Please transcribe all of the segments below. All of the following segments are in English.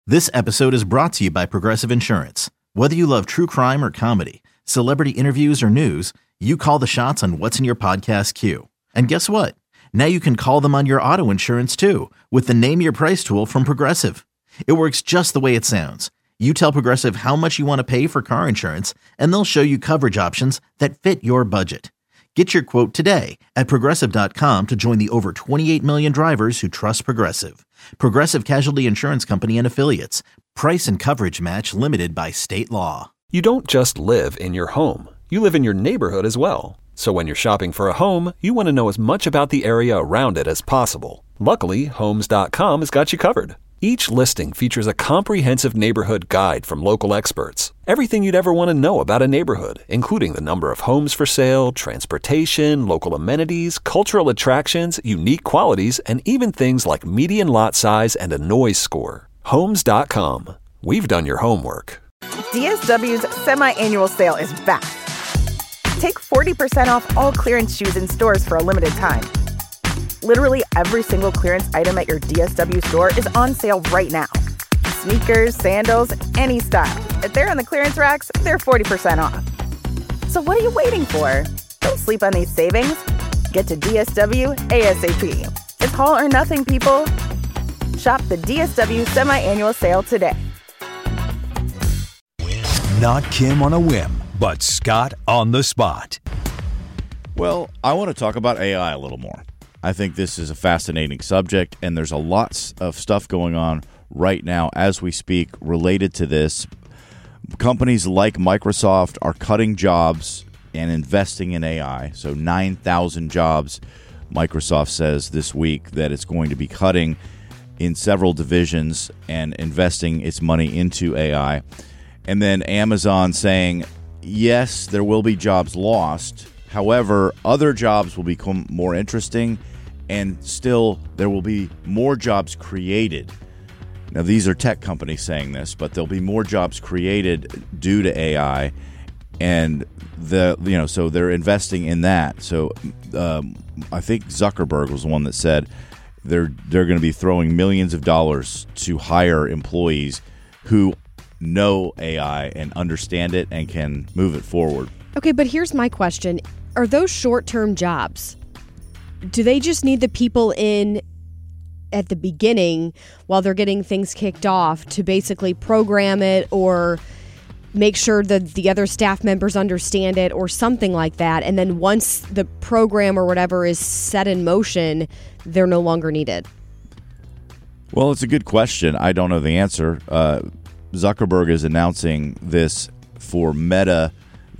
This episode is brought to you by Progressive Insurance. Whether you love true crime or comedy, celebrity interviews or news, you call the shots on what's in your podcast queue. And guess what? Now you can call them on your auto insurance too with the Name Your Price tool from Progressive. It works just the way it sounds. You tell Progressive how much you want to pay for car insurance, and they'll show you coverage options that fit your budget. Get your quote today at Progressive.com to join the over 28 million drivers who trust Progressive. Progressive Casualty Insurance Company and Affiliates. Price and coverage match limited by state law. You don't just live in your home. You live in your neighborhood as well. So when you're shopping for a home, you want to know as much about the area around it as possible. Luckily, Homes.com has got you covered. Each listing features a comprehensive neighborhood guide from local experts. Everything you'd ever want to know about a neighborhood, including the number of homes for sale, transportation, local amenities, cultural attractions, unique qualities, and even things like median lot size and a noise score. Homes.com. We've done your homework. DSW's semi-annual sale is back. Take 40% off all clearance shoes in stores for a limited time. Literally every single clearance item at your DSW store is on sale right now. Sneakers, sandals, any style. If they're on the clearance racks, they're 40% off. So what are you waiting for? Don't sleep on these savings. Get to DSW ASAP. It's all or nothing, people. Shop the DSW semi-annual sale today. Not Kim on a whim, but Scott on the spot. Well, I want to talk about AI a little more. I think this is a fascinating subject, and there's a lot of stuff going on right now as we speak related to this. Companies like Microsoft are cutting jobs and investing in AI. So 9,000 jobs, Microsoft says this week that it's going to be cutting in several divisions and investing its money into AI. And then Amazon saying, yes, there will be jobs lost. However, other jobs will become more interesting, and still there will be more jobs created. Now, these are tech companies saying this, but there'll be more jobs created due to AI, and so they're investing in that. So I think Zuckerberg was the one that said they're going to be throwing millions of dollars to hire employees who know AI and understand it and can move it forward. Okay, but here's my question. Are those short-term jobs? Do they just need the people in at the beginning while they're getting things kicked off to basically program it or make sure that the other staff members understand it or something like that? And then once the program or whatever is set in motion, they're no longer needed? Well, it's a good question. I don't know the answer. Zuckerberg is announcing this for Meta's,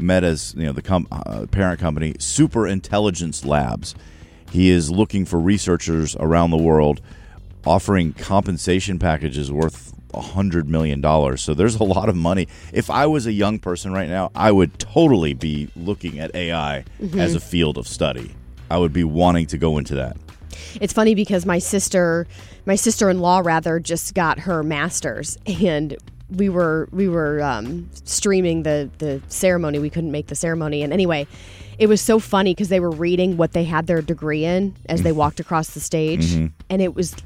the parent company, Super Intelligence Labs. He is looking for researchers around the world, offering compensation packages worth $100 million. So there's a lot of money. If I was a young person right now, I would totally be looking at AI as a field of study. I would be wanting to go into that. It's funny because my sister-in-law rather just got her master's, and we were streaming the ceremony. We couldn't make the ceremony, and anyway, it was so funny because they were reading what they had their degree in as they walked across the stage, and it was,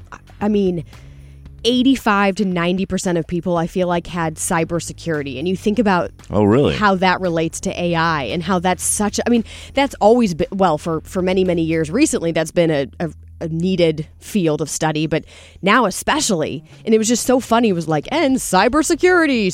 85 to 90% of people I feel like had cybersecurity, and you think about how that relates to AI and how that's such. That's always been for many years. Recently, that's been a needed field of study, but now especially. And it was just so funny. It was like, and cybersecurity.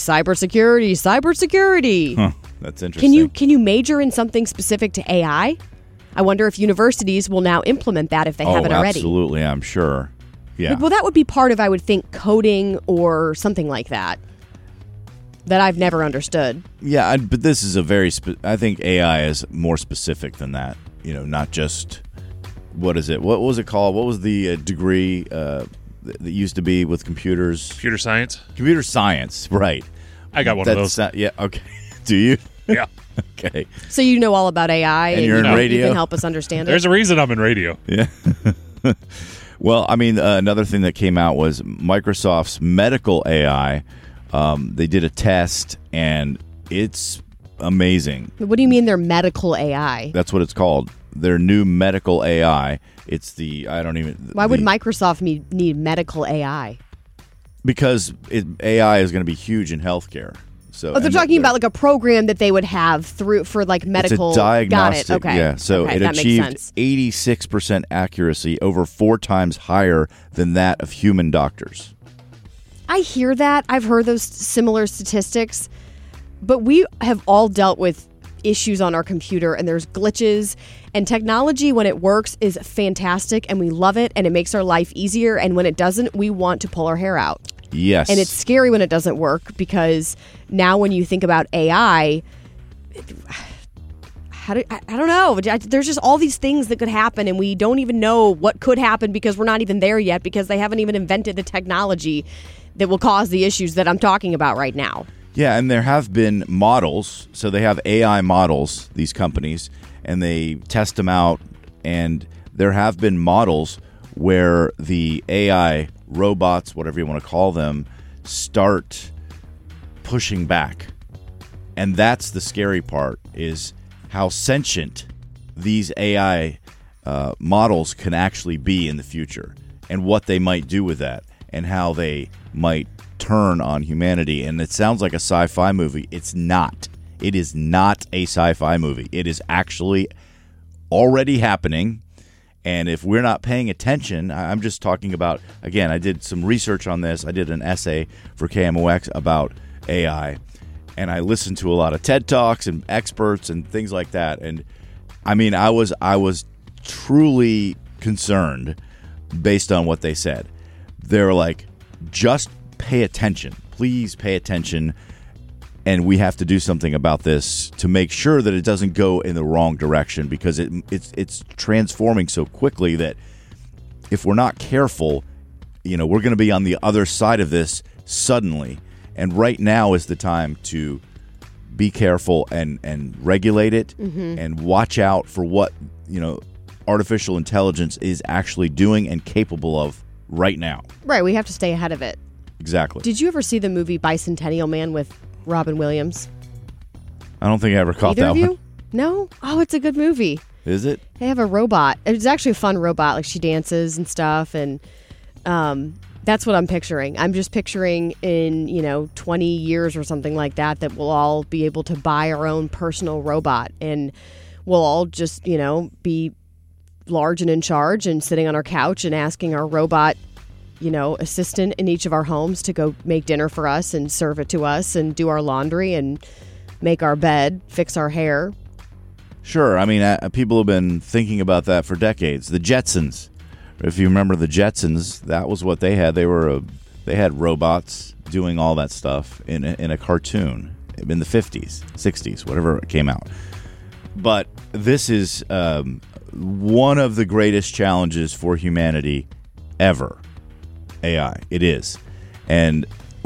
Huh, that's interesting. Can you major in something specific to AI? I wonder if universities will now implement that if they haven't already. Absolutely, I'm sure. Yeah. Well, that would be part of, I would think, coding or something like that I've never understood. Yeah, but this is I think AI is more specific than that. Not just. What is it? What was it called? What was the degree that used to be with computers? Computer science. Computer science, right. I got one of those. Yeah, okay. Do you? Yeah. Okay. So you know all about AI, and you're in radio? You can help us understand it? There's a reason I'm in radio. Yeah. Well, another thing that came out was Microsoft's medical AI. They did a test, and it's amazing. What do you mean their medical AI? That's what it's called. Their new medical AI. It's the, Why would Microsoft need medical AI? Because AI is going to be huge in healthcare. So they're talking about like a program that they would have for like medical. It's a diagnostic. Got it. Okay. Yeah. So okay, it achieved 86% accuracy, over 4 times higher than that of human doctors. I hear that. I've heard those similar statistics, but we have all dealt with issues on our computer, and there's glitches, and technology, when it works, is fantastic, and we love it, and it makes our life easier, and when it doesn't, we want to pull our hair out. Yes. And it's scary when it doesn't work, because now when you think about AI, I don't know. There's just all these things that could happen, and we don't even know what could happen because we're not even there yet, because they haven't even invented the technology that will cause the issues that I'm talking about right now. Yeah, and there have been models. So they have AI models, these companies, and they test them out. And there have been models where the AI robots, whatever you want to call them, start pushing back. And that's the scary part, is how sentient these AI models can actually be in the future, and what they might do with that, and how they might turn on humanity. And it sounds like a sci-fi movie. It's not. It is not a sci-fi movie. It is actually already happening. And if we're not paying attention, I'm just talking about, again, I did some research on this. I did an essay for KMOX about AI, and I listened to a lot of TED Talks and experts and things like that. And I mean, I was truly concerned based on what they said. They're like, just pay attention. Please pay attention. And we have to do something about this to make sure that it doesn't go in the wrong direction, because it's transforming so quickly that if we're not careful, we're going to be on the other side of this suddenly. And right now is the time to be careful and regulate it, and watch out for what, artificial intelligence is actually doing and capable of right now. Right. We have to stay ahead of it. Exactly. Did you ever see the movie Bicentennial Man with Robin Williams? I don't think I ever caught Either that of you? one. No? Oh, it's a good movie. Is it? They have a robot. It's actually a fun robot. Like, she dances and stuff, and that's what I'm picturing. I'm just picturing in, 20 years or something like that we'll all be able to buy our own personal robot, and we'll all just, be large and in charge and sitting on our couch and asking our robot, assistant in each of our homes to go make dinner for us and serve it to us and do our laundry and make our bed, fix our hair. Sure. I mean, people have been thinking about that for decades. The Jetsons. If you remember the Jetsons, that was what they had. They had robots doing all that stuff in a cartoon in the 50s, 60s, whatever it came out. But this is one of the greatest challenges for humanity ever. AI. It is. And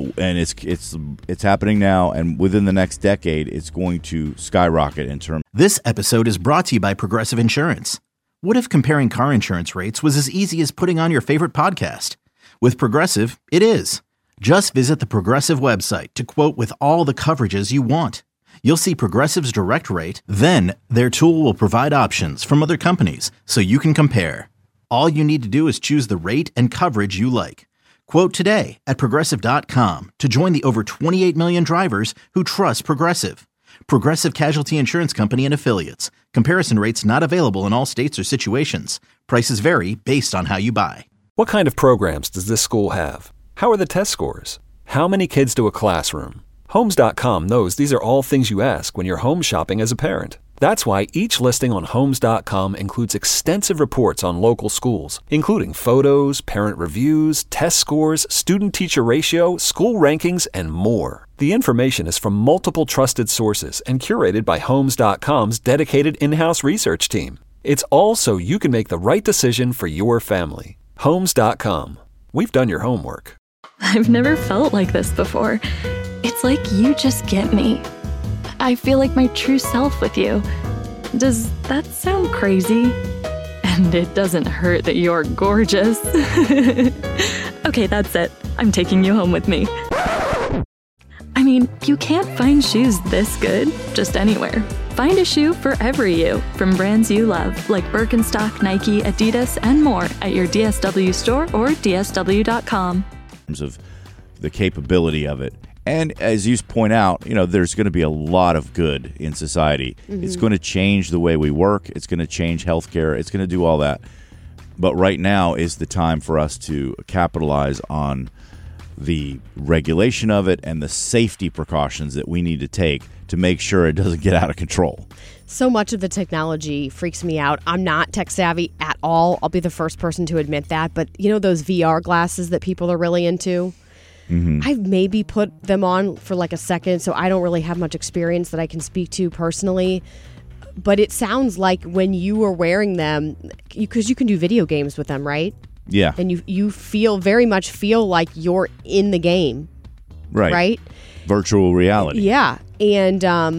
it's happening now, and within the next decade it's going to skyrocket in terms. This episode is brought to you by Progressive Insurance. What if comparing car insurance rates was as easy as putting on your favorite podcast? With Progressive, it is. Just visit the Progressive website to quote with all the coverages you want. You'll see Progressive's direct rate, then their tool will provide options from other companies so you can compare. All you need to do is choose the rate and coverage you like. Quote today at Progressive.com to join the over 28 million drivers who trust Progressive. Progressive Casualty Insurance Company and Affiliates. Comparison rates not available in all states or situations. Prices vary based on how you buy. What kind of programs does this school have? How are the test scores? How many kids do a classroom? Homes.com knows these are all things you ask when you're home shopping as a parent. That's why each listing on Homes.com includes extensive reports on local schools, including photos, parent reviews, test scores, student-teacher ratio, school rankings, and more. The information is from multiple trusted sources and curated by Homes.com's dedicated in-house research team. It's all so you can make the right decision for your family. Homes.com. We've done your homework. I've never felt like this before. It's like you just get me. I feel like my true self with you. Does that sound crazy? And it doesn't hurt that you're gorgeous. Okay, that's it. I'm taking you home with me. I mean, you can't find shoes this good just anywhere. Find a shoe for every you from brands you love, like Birkenstock, Nike, Adidas, and more at your DSW store or DSW.com. In terms of the capability of it. And as you point out, there's going to be a lot of good in society. It's going to change the way we work. It's going to change healthcare. It's going to do all that. But right now is the time for us to capitalize on the regulation of it and the safety precautions that we need to take to make sure it doesn't get out of control. So much of the technology freaks me out. I'm not tech savvy at all. I'll be the first person to admit that. But those VR glasses that people are really into? I've maybe put them on for like a second, so I don't really have much experience that I can speak to personally. But it sounds like when you are wearing them, because you can do video games with them, right? Yeah. And you very much feel like you're in the game. Right? Virtual reality. Yeah. And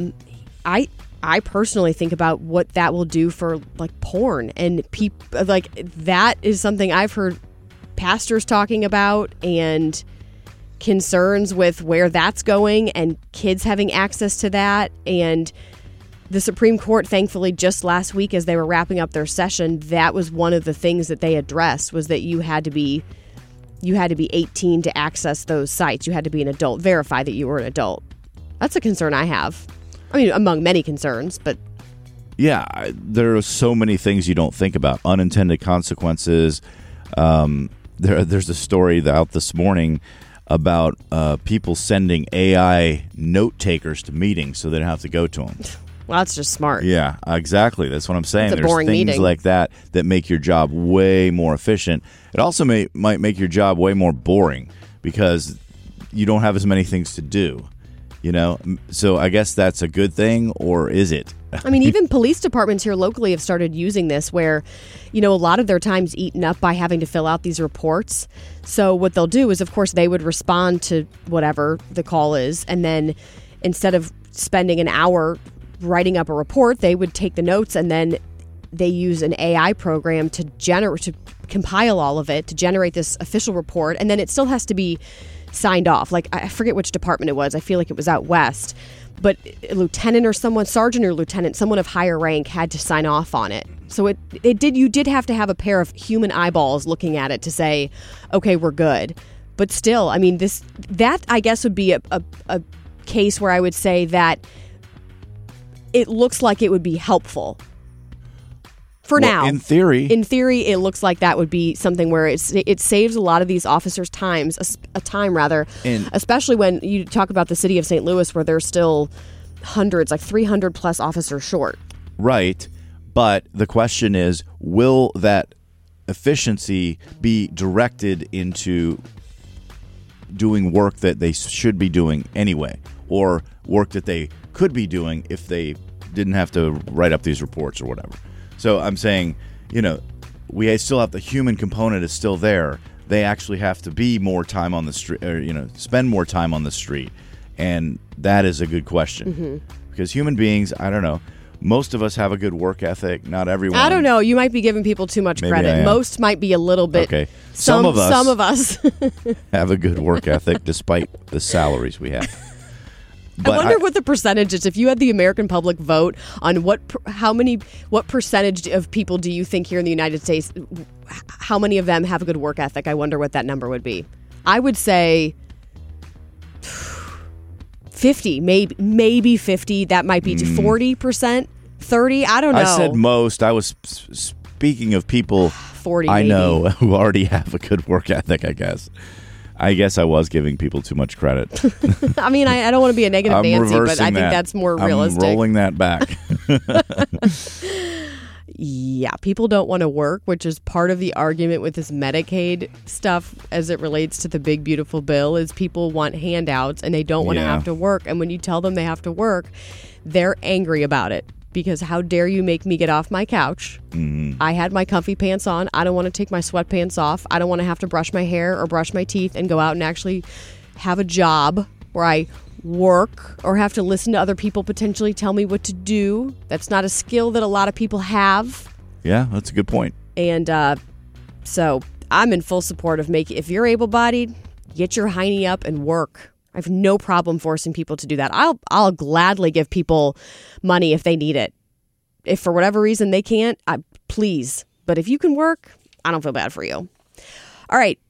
I personally think about what that will do for like porn, and like that is something I've heard pastors talking about, and concerns with where that's going and kids having access to that. And the Supreme Court, thankfully, just last week as they were wrapping up their session, that was one of the things that they addressed, was that you had to be 18 to access those sites. You had to be an adult, verify that you were an adult. That's a concern I have. I mean, among many concerns, but yeah, there are so many things you don't think about. Unintended consequences. There's a story out this morning about people sending AI note takers to meetings so they don't have to go to them. Well, that's just smart. Yeah, exactly. That's what I'm saying. It's a There's boring things meeting. like that make your job way more efficient. It also might make your job way more boring because you don't have as many things to do. So I guess that's a good thing, or is it? I mean, even police departments here locally have started using this where, a lot of their time's eaten up by having to fill out these reports. So what they'll do is, of course, they would respond to whatever the call is. And then instead of spending an hour writing up a report, they would take the notes, and then they use an AI program to compile all of it, to generate this official report. And then it still has to be signed off. Like, I forget which department it was. I feel like it was out west. But a lieutenant or someone, sergeant or lieutenant, someone of higher rank had to sign off on it. So you did have to have a pair of human eyeballs looking at it to say, okay, we're good. But still, I mean, that I guess would be a case where I would say that it looks like it would be helpful. For now. In theory, it looks like that would be something where it saves a lot of these officers' time, especially when you talk about the city of St. Louis, where there's still hundreds, like 300 plus officers short. Right. But the question is, will that efficiency be directed into doing work that they should be doing anyway, or work that they could be doing if they didn't have to write up these reports or whatever? So I'm saying, we still have the human component is still there. They actually have to be more time on the street, or, spend more time on the street. And that is a good question. Because human beings, I don't know, most of us have a good work ethic. Not everyone. I don't know. You might be giving people too much credit. Most might be a little bit. Okay. Some of us have a good work ethic despite the salaries we have. But I wonder what the percentage is. If you had the American public vote on what percentage of people do you think here in the United States, how many of them have a good work ethic? I wonder what that number would be. I would say 50, maybe 50. That might be 40%, 30. I don't know. I said most. I was speaking of people 40. I know who already have a good work ethic, I guess. I guess I was giving people too much credit. I mean, I don't want to be a negative Nancy, but I think that's more realistic. I'm rolling that back. Yeah, people don't want to work, which is part of the argument with this Medicaid stuff as it relates to the big, beautiful bill, is people want handouts and they don't want to have to work. And when you tell them they have to work, they're angry about it. Because how dare you make me get off my couch? I had my comfy pants on. I don't want to take my sweatpants off. I don't want to have to brush my hair or brush my teeth and go out and actually have a job where I work or have to listen to other people potentially tell me what to do. That's not a skill that a lot of people have. Yeah, that's a good point. And so I'm in full support of if you're able-bodied, get your hiney up and work. I have no problem forcing people to do that. I'll gladly give people money if they need it. If for whatever reason they can't, please. But if you can work, I don't feel bad for you. All right.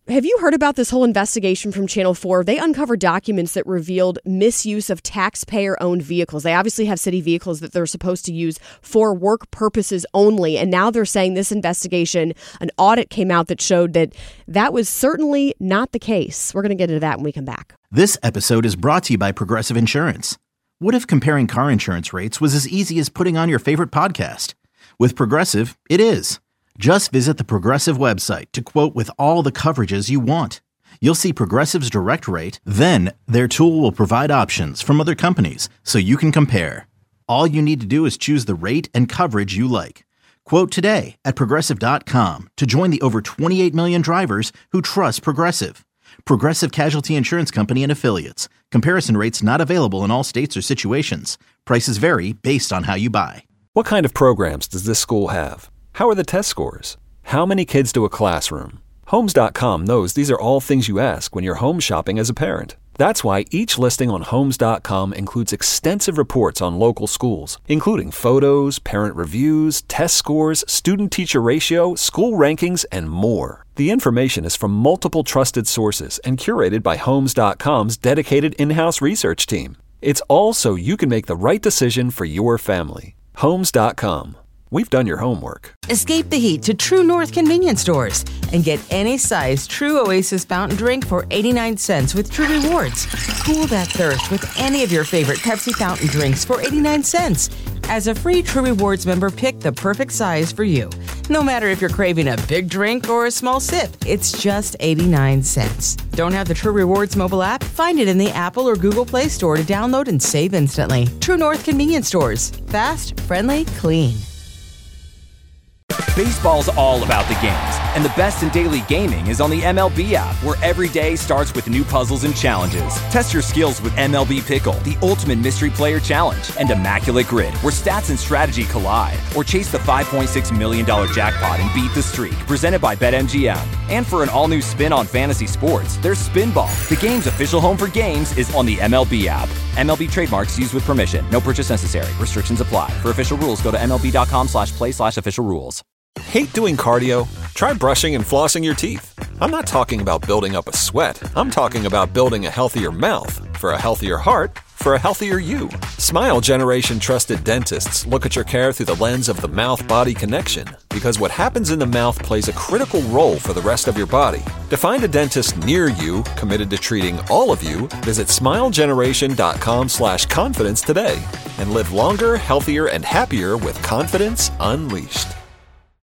Have you heard about this whole investigation from Channel 4? They uncovered documents that revealed misuse of taxpayer-owned vehicles. They obviously have city vehicles that they're supposed to use for work purposes only. And now they're saying this investigation, an audit came out that showed that that was certainly not the case. We're going to get into that when we come back. This episode is brought to you by Progressive Insurance. What if comparing car insurance rates was as easy as putting on your favorite podcast? With Progressive, it is. Just visit the Progressive website to quote with all the coverages you want. You'll see Progressive's direct rate, then their tool will provide options from other companies so you can compare. All you need to do is choose the rate and coverage you like. Quote today at Progressive.com to join the over 28 million drivers who trust Progressive. Progressive Casualty Insurance Company and Affiliates. Comparison rates not available in all states or situations. Prices vary based on how you buy. What kind of programs does this school have? How are the test scores? How many kids do a classroom? Homes.com knows these are all things you ask when you're home shopping as a parent. That's why each listing on Homes.com includes extensive reports on local schools, including photos, parent reviews, test scores, student-teacher ratio, school rankings, and more. The information is from multiple trusted sources and curated by Homes.com's dedicated in-house research team. It's all so you can make the right decision for your family. Homes.com. We've done your homework. Escape the heat to True North convenience stores and get any size True Oasis fountain drink for 89 cents with True Rewards. Cool that thirst with any of your favorite Pepsi fountain drinks for 89 cents. As a free True Rewards member, pick the perfect size for you. No matter if you're craving a big drink or a small sip, it's just 89 cents. Don't have the True Rewards mobile app? Find it in the Apple or Google Play Store to download and save instantly. True North convenience stores. Fast, friendly, clean. Baseball's all about the games, and the best in daily gaming is on the MLB app, where every day starts with new puzzles and challenges. Test your skills with MLB Pickle, the ultimate mystery player challenge, and Immaculate Grid, where stats and strategy collide. Or chase the $5.6 million jackpot and beat the streak, presented by BetMGM. And for an all-new spin on fantasy sports, there's Spinball. The game's official home for games is on the MLB app. MLB trademarks used with permission. No purchase necessary. Restrictions apply. For official rules, go to MLB.com/play/official rules. Hate doing cardio? Try brushing and flossing your teeth. I'm not talking about building up a sweat. I'm talking about building a healthier mouth for a healthier heart for a healthier you. Smile Generation trusted dentists look at your care through the lens of the mouth-body connection, because what happens in the mouth plays a critical role for the rest of your body. To find a dentist near you committed to treating all of you, visit smilegeneration.com/confidence today and live longer, healthier, and happier with confidence unleashed.